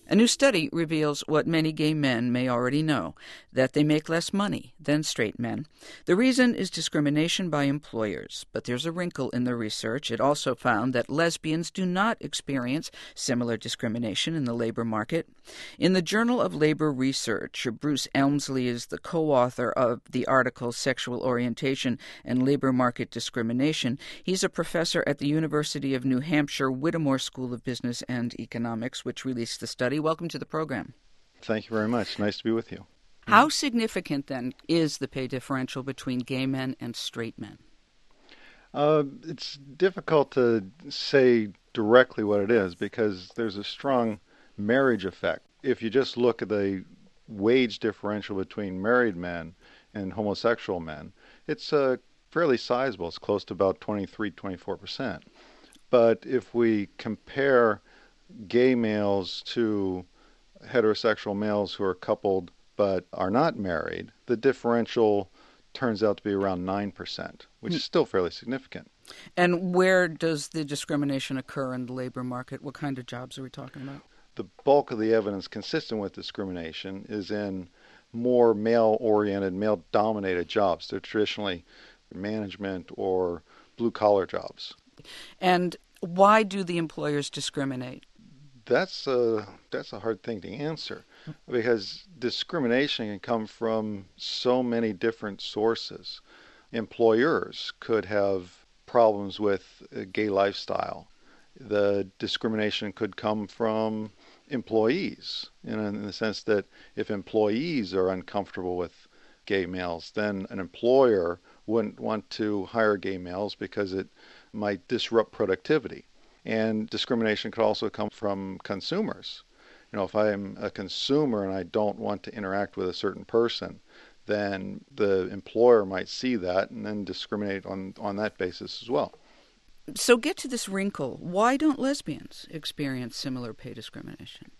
A new study reveals what many gay men may already know, that they make less money than straight men. The reason is discrimination by employers, but there's a wrinkle in the research. It also found that lesbians do not experience similar discrimination in the labor market. In the Journal of Labor Research, Bruce Elmsley is the co-author of the article Sexual Orientation and Labor Market Discrimination. He's a professor at the University of New Hampshire Whittemore School of Business and Economics, which released the study. Welcome to the program. Thank you very much. Nice to be with you. How significant, then, is the pay differential between gay men and straight men? It's difficult to say directly what it is because there's a strong marriage effect. If you just look at the wage differential between married men and homosexual men, it's fairly sizable. It's close to about 24%. But if we compare gay males to heterosexual males who are coupled but are not married, the differential turns out to be around 9%, which is still fairly significant. And where does the discrimination occur in the labor market? What kind of jobs are we talking about? The bulk of the evidence consistent with discrimination is in more male-oriented, male-dominated jobs. They're traditionally management or blue-collar jobs. And why do the employers discriminate? That's a hard thing to answer because discrimination can come from so many different sources. Employers could have problems with a gay lifestyle. The discrimination could come from employees in the sense that if employees are uncomfortable with gay males, then an employer wouldn't want to hire gay males because it might disrupt productivity. And discrimination could also come from consumers. If I'm a consumer and I don't want to interact with a certain person, then the employer might see that and then discriminate on that basis as well. So get to this wrinkle. Why don't lesbians experience similar pay discrimination?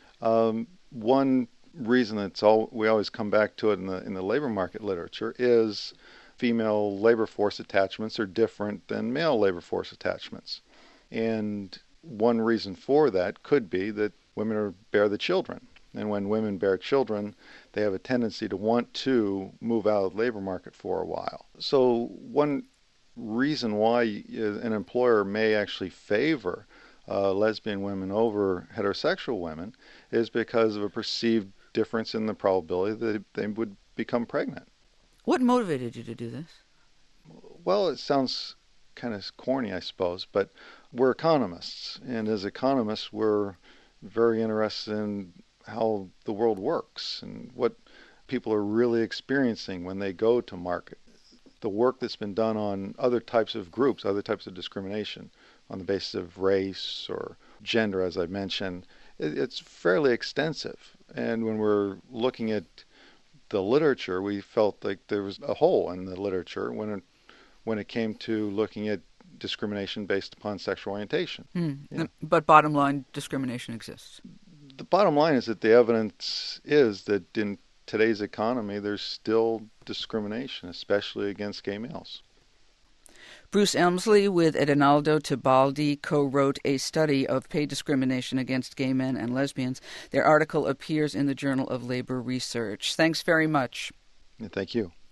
One reason we always come back to it in the labor market literature is female labor force attachments are different than male labor force attachments. And one reason for that could be that women bear the children. And when women bear children, they have a tendency to want to move out of the labor market for a while. So one reason why an employer may actually favor lesbian women over heterosexual women is because of a perceived difference in the probability that they would become pregnant. What motivated you to do this? Well, it sounds kind of corny, I suppose, but we're economists, and as economists, we're very interested in how the world works and what people are really experiencing when they go to market. The work that's been done on other types of groups, other types of discrimination on the basis of race or gender, as I mentioned, it's fairly extensive. And when we're looking at the literature, we felt like there was a hole in the literature when it came to looking at discrimination based upon sexual orientation. Yeah. But bottom line, discrimination exists. The bottom line is that the evidence is that in today's economy, there's still discrimination, especially against gay males. Bruce Elmsley with Edinaldo Tebaldi co-wrote a study of pay discrimination against gay men and lesbians. Their article appears in the Journal of Labor Research. Thanks very much. Thank you.